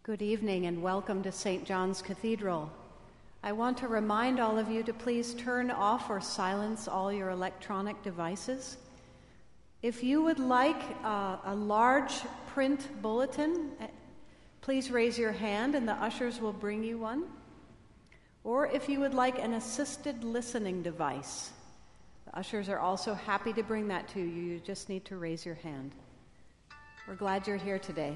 Good evening and welcome to St. John's Cathedral. I want to remind all of you to please turn off or silence all your electronic devices. If you would like a large print bulletin, please raise your hand and the ushers will bring you one. Or if you would like an assisted listening device, the ushers are also happy to bring that to you. You just need to raise your hand. We're glad you're here today.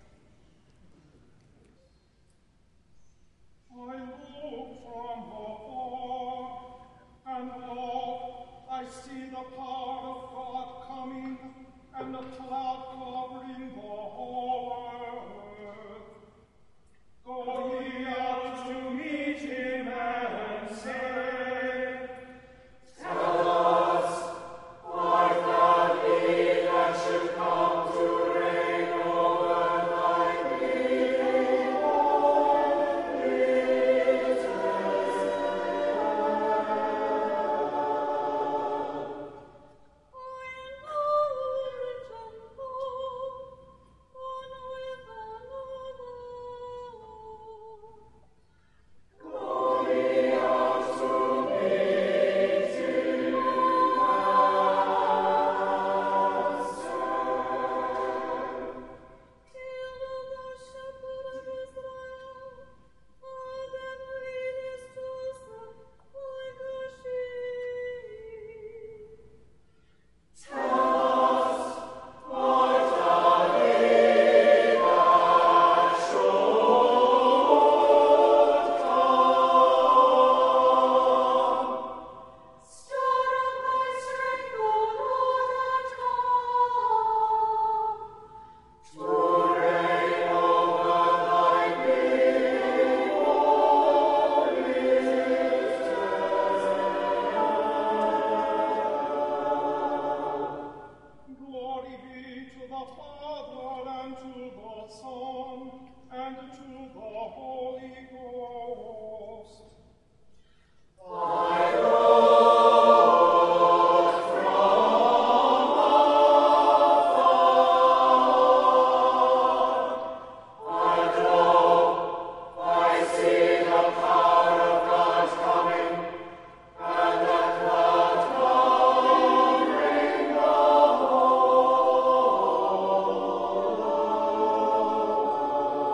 I look from afar, and lo, I see the power of God coming, and the cloud covering the whole earth. Go ye out to meet him and say, Tell us, art thou he that should come to reign over thy people?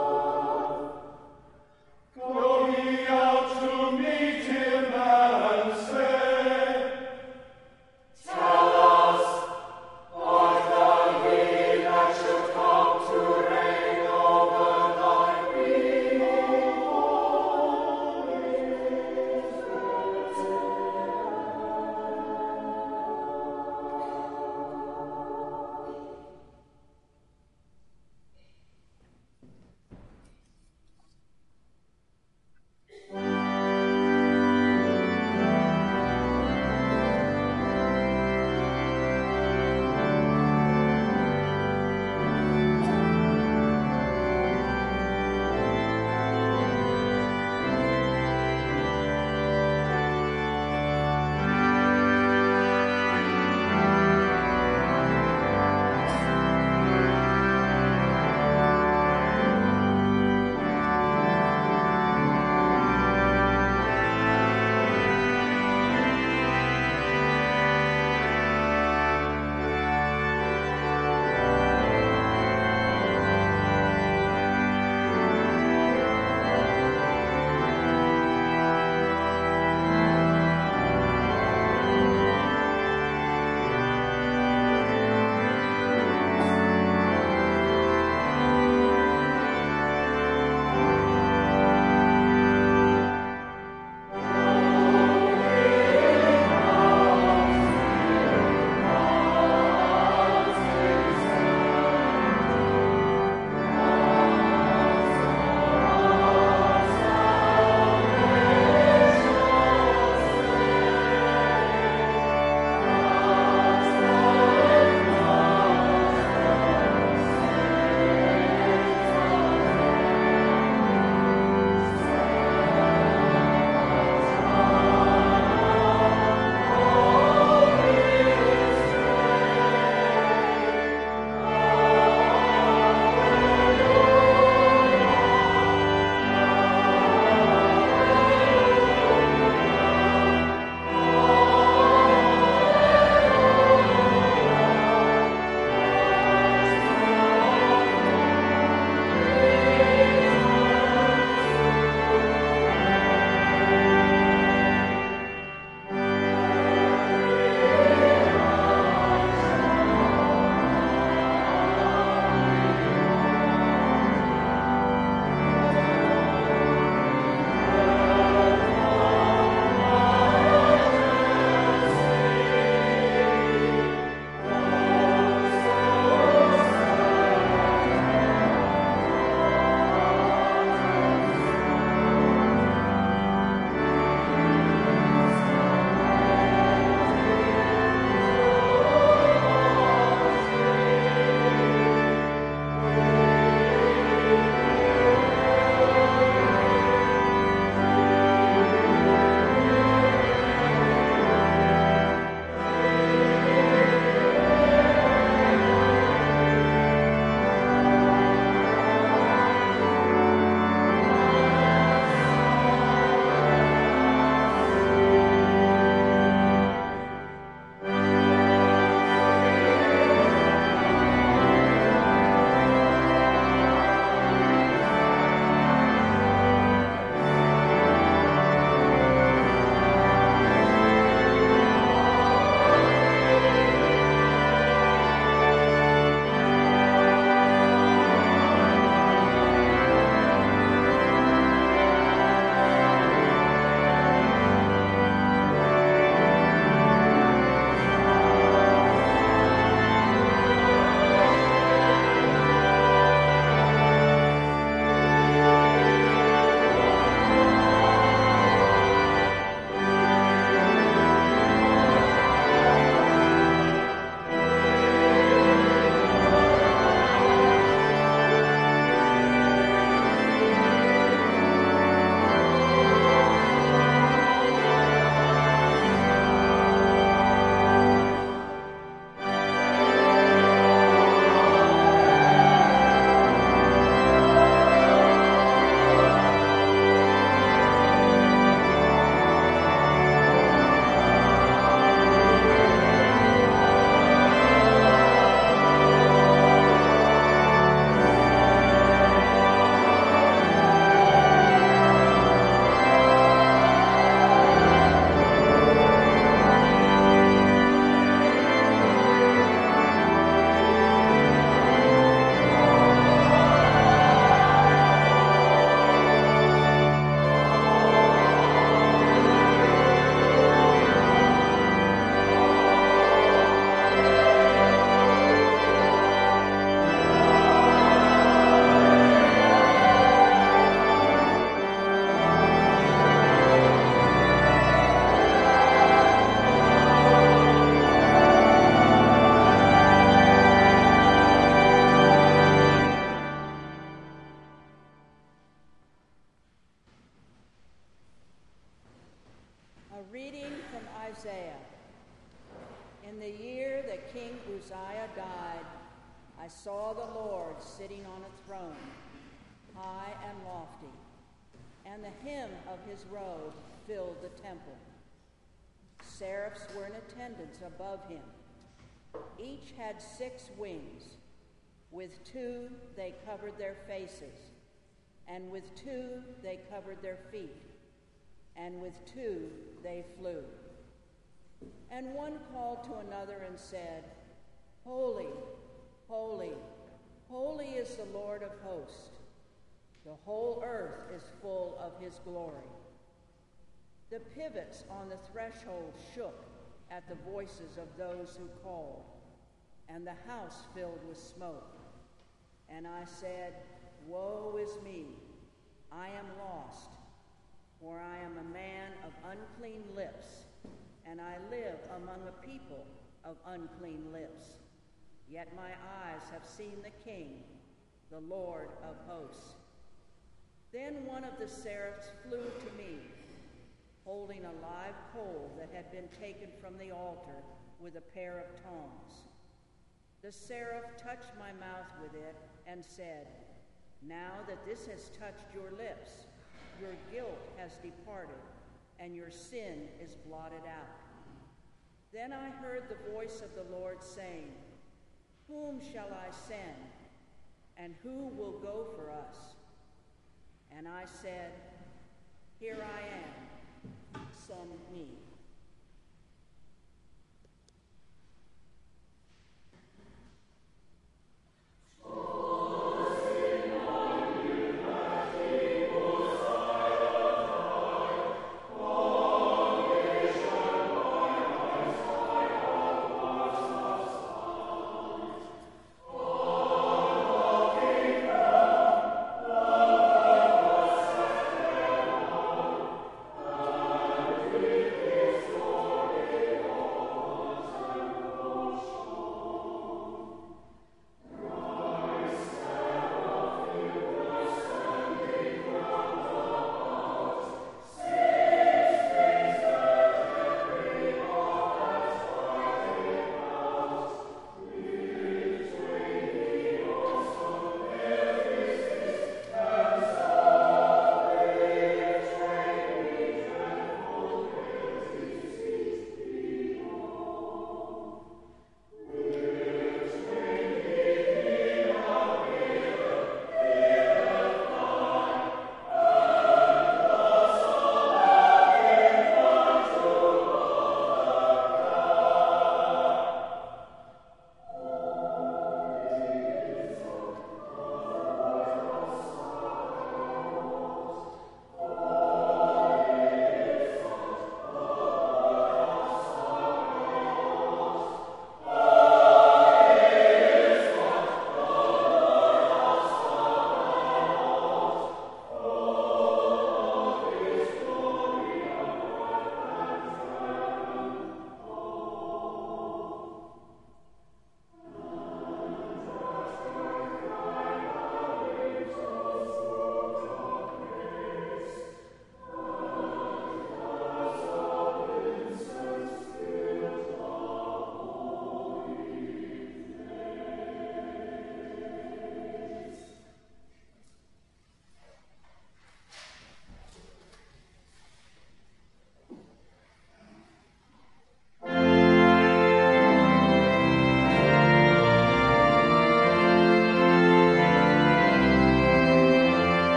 Go ye out to meet him and Isaiah. In the year that King Uzziah died, I saw the Lord sitting on a throne, high and lofty, and the hem of his robe filled the temple. Seraphs were in attendance above him. Each had 6 wings. With 2 they covered their faces, and with 2 they covered their feet, and with 2 they flew. And one called to another and said, Holy, holy, holy is the Lord of hosts. The whole earth is full of his glory. The pivots on the threshold shook at the voices of those who called, and the house filled with smoke. And I said, Woe is me, I am lost, for I am a man of unclean lips, and I live among a people of unclean lips. Yet my eyes have seen the King, the Lord of hosts. Then one of the seraphs flew to me, holding a live coal that had been taken from the altar with a pair of tongs. The seraph touched my mouth with it and said, Now that this has touched your lips, your guilt has departed, and your sin is blotted out. Then I heard the voice of the Lord saying, Whom shall I send, and who will go for us? And I said, Here I am, send me.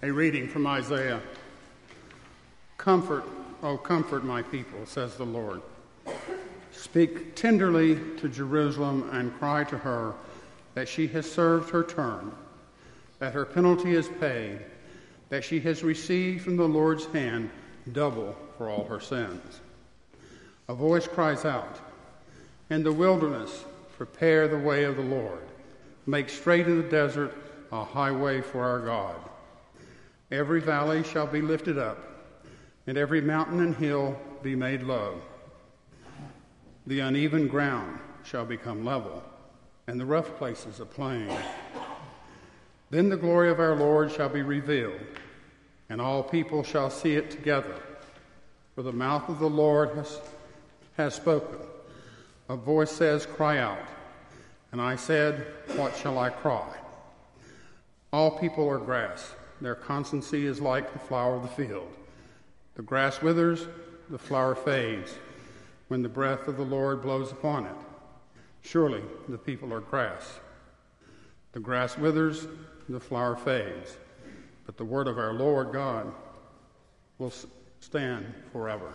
A reading from Isaiah. Comfort, O comfort my people, says the Lord. Speak tenderly to Jerusalem and cry to her that she has served her term, that her penalty is paid, that she has received from the Lord's hand double for all her sins. A voice cries out, "In the wilderness, prepare the way of the Lord. Make straight in the desert a highway for our God. Every valley shall be lifted up, and every mountain and hill be made low. The uneven ground shall become level, and the rough places a plain. Then the glory of our Lord shall be revealed, and all people shall see it together. For the mouth of the Lord has spoken. A voice says, 'Cry out.' And I said, 'What shall I cry?' All people are grass. Their constancy is like the flower of the field. The grass withers, the flower fades, when the breath of the Lord blows upon it. Surely the people are grass. The grass withers, the flower fades, but the word of our Lord God will stand forever."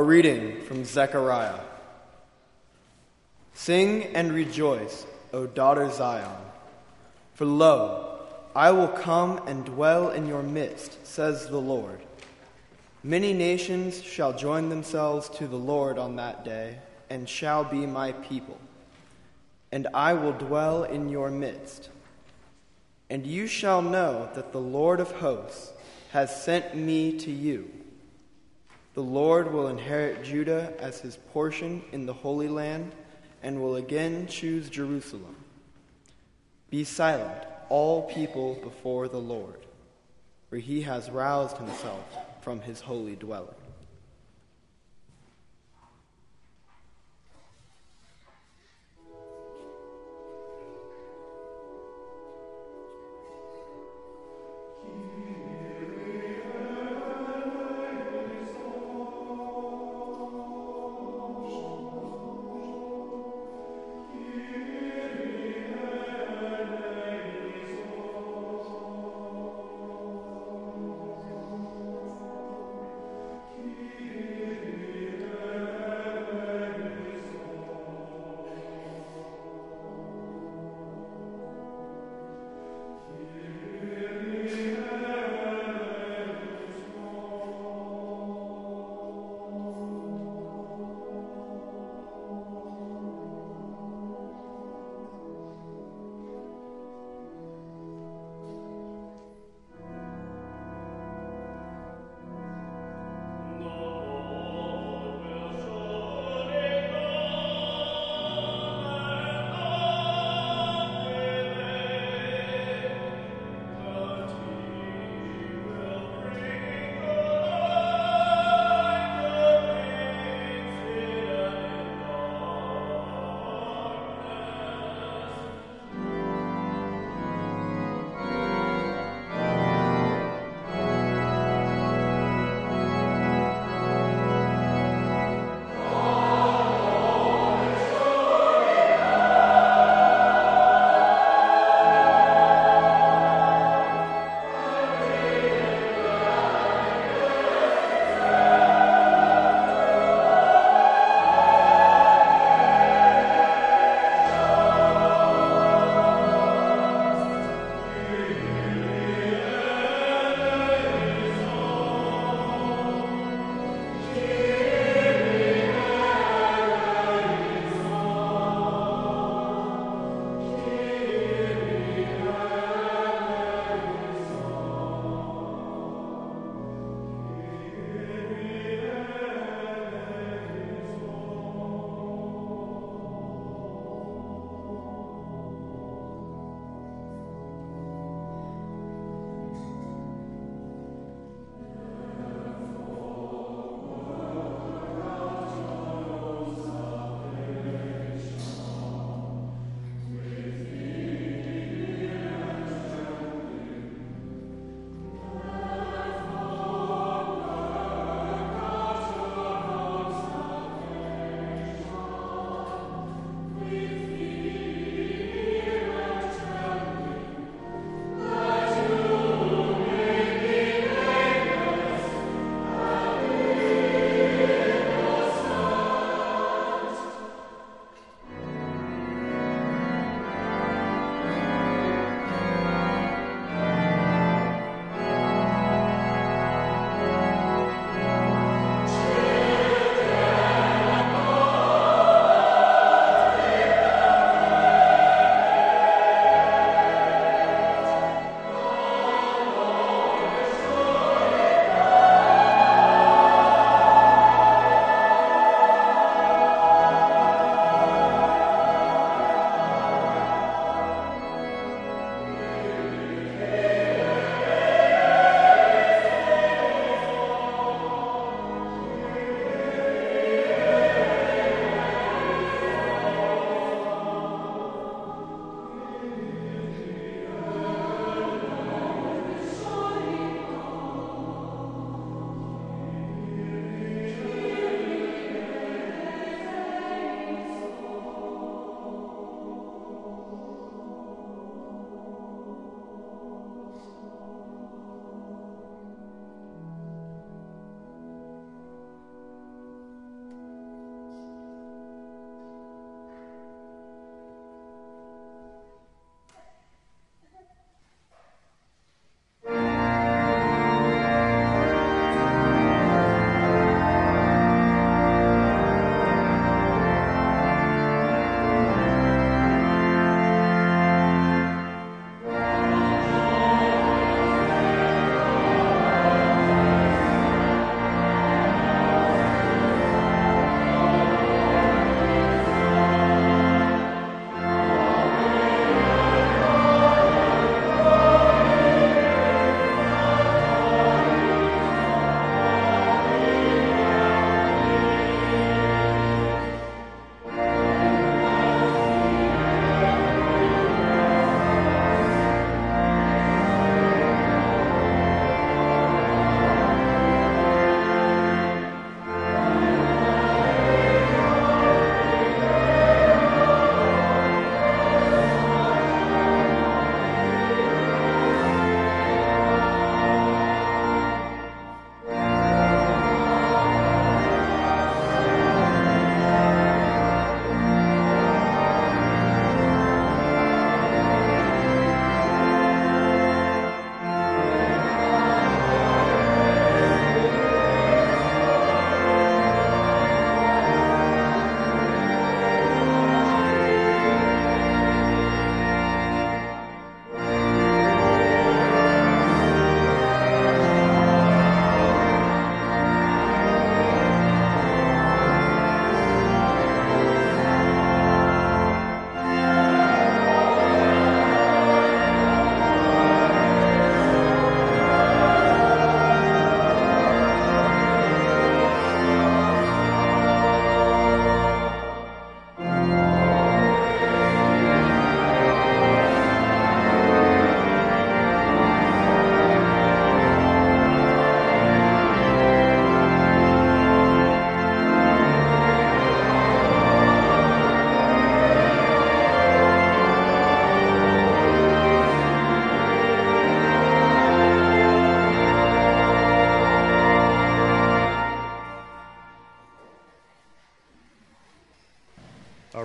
A reading from Zechariah. Sing and rejoice, O daughter Zion. For lo, I will come and dwell in your midst, says the Lord. Many nations shall join themselves to the Lord on that day, and shall be my people. And I will dwell in your midst. And you shall know that the Lord of hosts has sent me to you. The Lord will inherit Judah as his portion in the Holy Land, and will again choose Jerusalem. Be silent, all people before the Lord, for he has roused himself from his holy dwelling.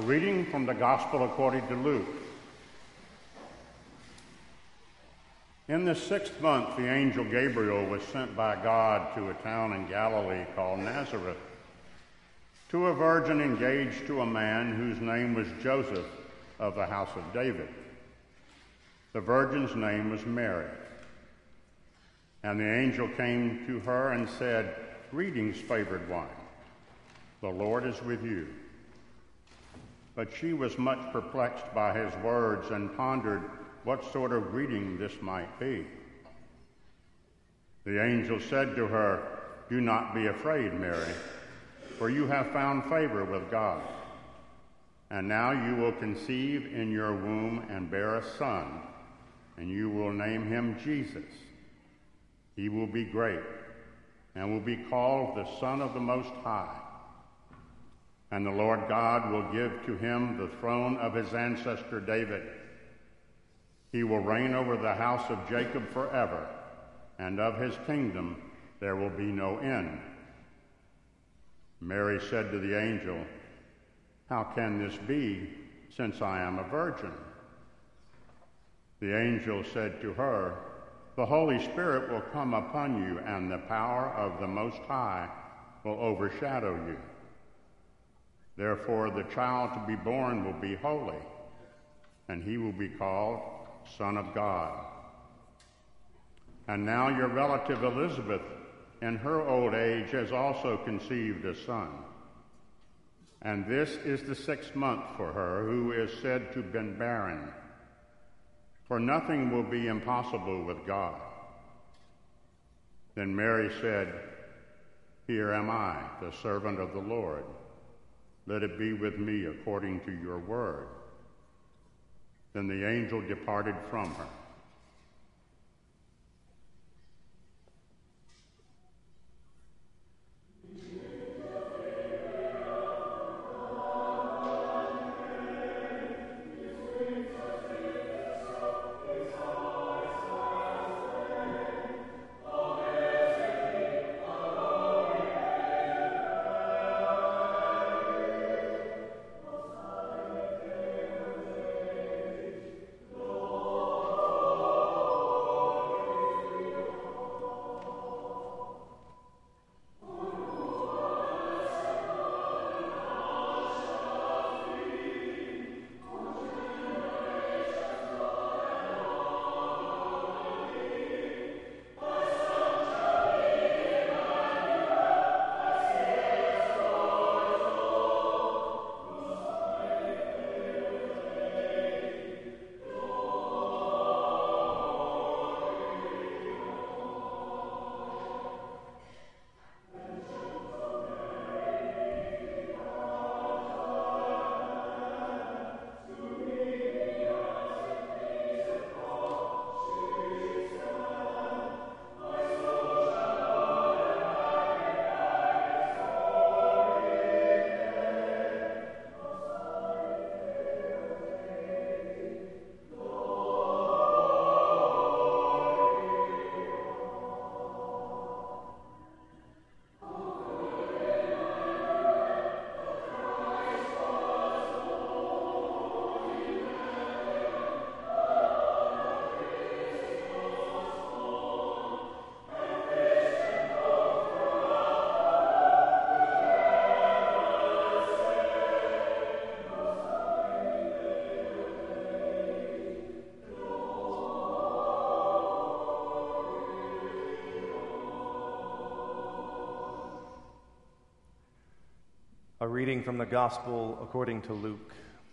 reading from the Gospel according to Luke. In the 6th month, the angel Gabriel was sent by God to a town in Galilee called Nazareth, to a virgin engaged to a man whose name was Joseph of the house of David. The virgin's name was Mary. And the angel came to her and said, "Greetings, favored one. The Lord is with you." But she was much perplexed by his words and pondered what sort of greeting this might be. The angel said to her, "Do not be afraid, Mary, for you have found favor with God. And now you will conceive in your womb and bear a son, and you will name him Jesus. He will be great and will be called the Son of the Most High. And the Lord God will give to him the throne of his ancestor David. He will reign over the house of Jacob forever, and of his kingdom there will be no end." Mary said to the angel, "How can this be, since I am a virgin?" The angel said to her, "The Holy Spirit will come upon you, and the power of the Most High will overshadow you. Therefore, the child to be born will be holy, and he will be called Son of God. And now your relative Elizabeth, in her old age, has also conceived a son. And this is the 6th month for her, who is said to have been barren. For nothing will be impossible with God." Then Mary said, "Here am I, the servant of the Lord. Let it be with me according to your word." Then the angel departed from her. A reading from the Gospel according to Luke.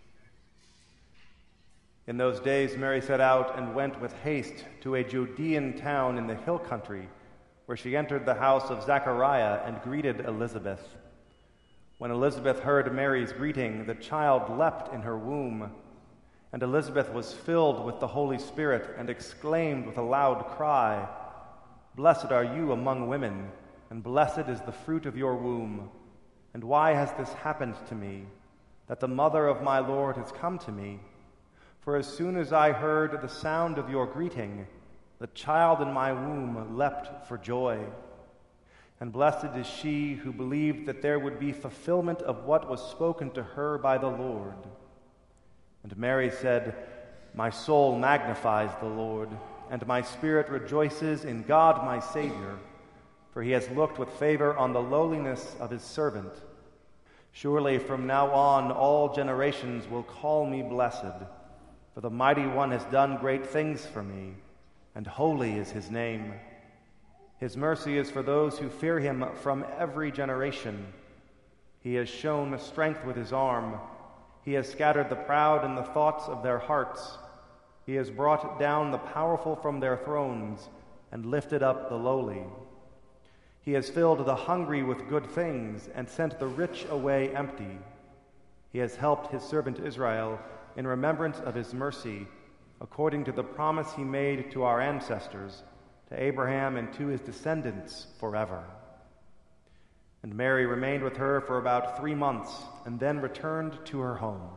In those days Mary set out and went with haste to a Judean town in the hill country, where she entered the house of Zechariah and greeted Elizabeth. When Elizabeth heard Mary's greeting, the child leapt in her womb, and Elizabeth was filled with the Holy Spirit and exclaimed with a loud cry, "Blessed are you among women, and blessed is the fruit of your womb. And why has this happened to me, that the mother of my Lord has come to me? For as soon as I heard the sound of your greeting, the child in my womb leapt for joy. and blessed is she who believed that there would be fulfillment of what was spoken to her by the Lord. And Mary said, My soul magnifies the Lord, and my spirit rejoices in God my Savior, for he has looked with favor on the lowliness of his servant. Surely from now on all generations will call me blessed, for the Mighty One has done great things for me, and holy is his name. His mercy is for those who fear him from every generation. He has shown strength with his arm. He has scattered the proud in the thoughts of their hearts. He has brought down the powerful from their thrones and lifted up the lowly. He has filled the hungry with good things and sent the rich away empty. He has helped his servant Israel in remembrance of his mercy, according to the promise he made to our ancestors, to Abraham and to his descendants forever. And Mary remained with her for about 3 months and then returned to her home.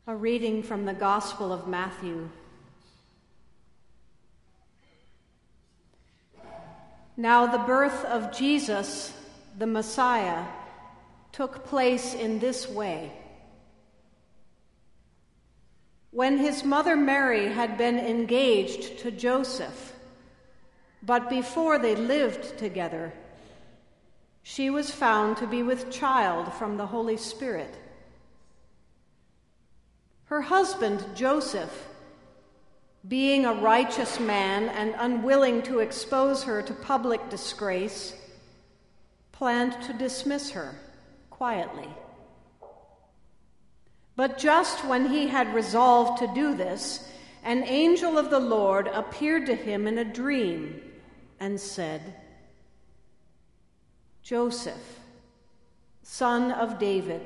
A reading from the Gospel of Matthew. Now the birth of Jesus, the Messiah, took place in this way. When his mother Mary had been engaged to Joseph, but before they lived together, she was found to be with child from the Holy Spirit. Her husband, Joseph, being a righteous man and unwilling to expose her to public disgrace, planned to dismiss her quietly. But just when he had resolved to do this, an angel of the Lord appeared to him in a dream and said, "Joseph, son of David,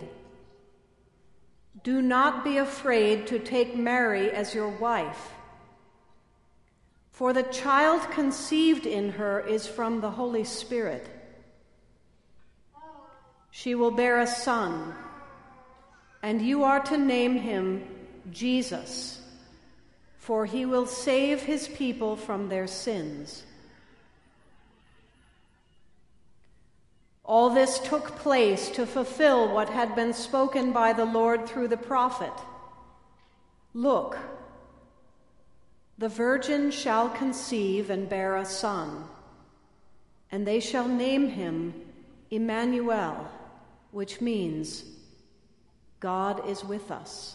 do not be afraid to take Mary as your wife, for the child conceived in her is from the Holy Spirit. She will bear a son, and you are to name him Jesus, for he will save his people from their sins." All this took place to fulfill what had been spoken by the Lord through the prophet. "Look, the virgin shall conceive and bear a son, and they shall name him Emmanuel," which means God is with us.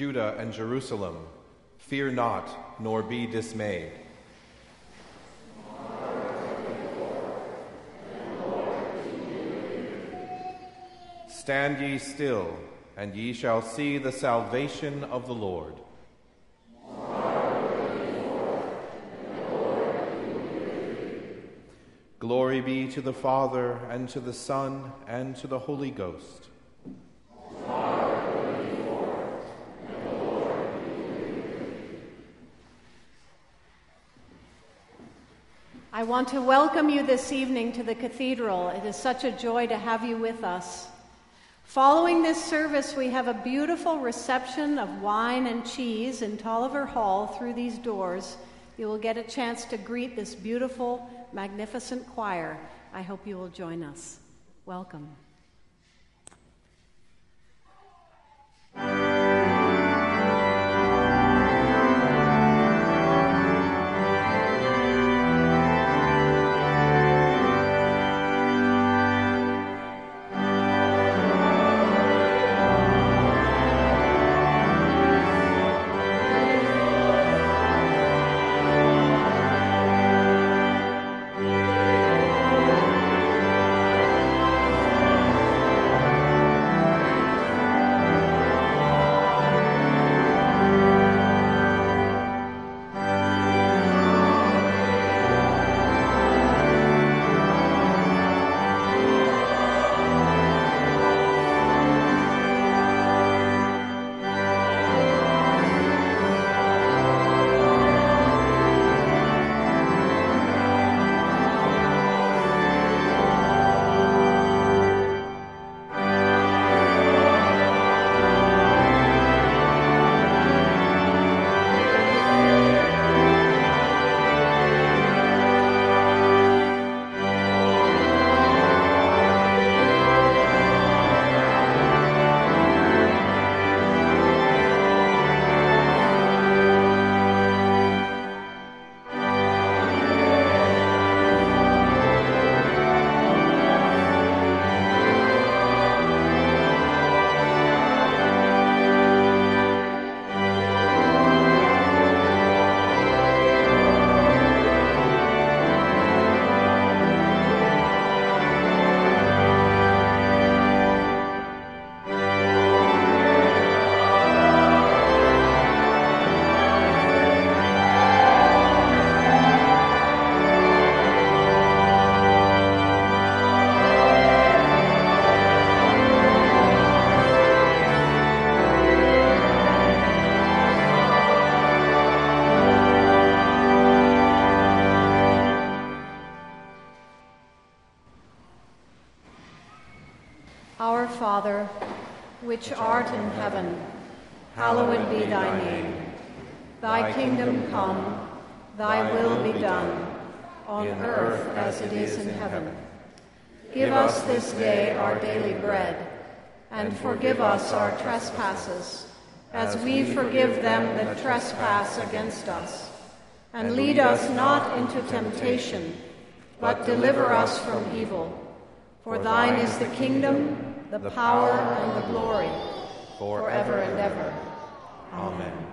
Judah and Jerusalem, fear not, nor be dismayed. Stand ye still, and ye shall see the salvation of the Lord. Glory be to the Father, and to the Son, and to the Holy Ghost. I want to welcome you this evening to the cathedral. It is such a joy to have you with us. Following this service, we have a beautiful reception of wine and cheese in Tolliver Hall through these doors. You will get a chance to greet this beautiful, magnificent choir. I hope you will join us. Welcome. Our Father, which art in heaven, hallowed be thy name. Thy kingdom come, thy will be done, on earth as it is in heaven. Give us this day our daily bread, and forgive us our trespasses, as we forgive them that trespass against us. And lead us not into temptation, but deliver us from evil. For thine is the kingdom, the power, and the glory, forever and ever. Amen.